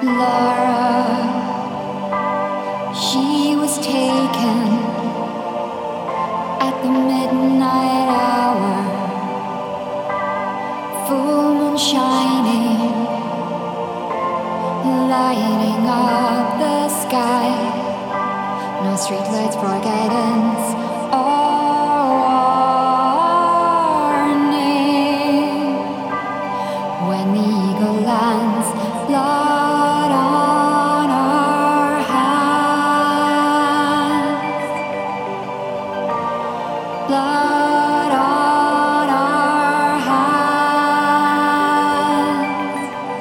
Laura, she was taken at the midnight hour, full moon shining, lighting up the sky. No streetlights for guidance or warning. When the eagle lands, blood on our hands, blood on our hands.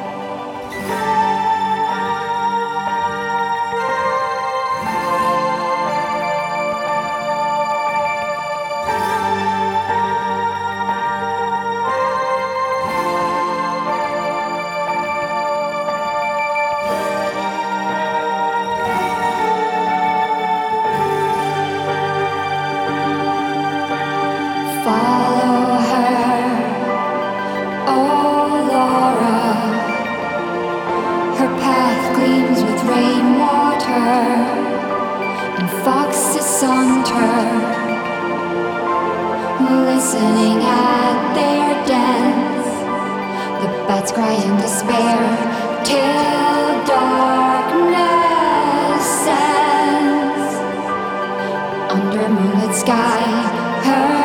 Follow her, oh Laura. Her path gleams with rainwater and foxes saunter, listening at their dance. The bats cry in despair till darkness ends. Under moonlit sky, her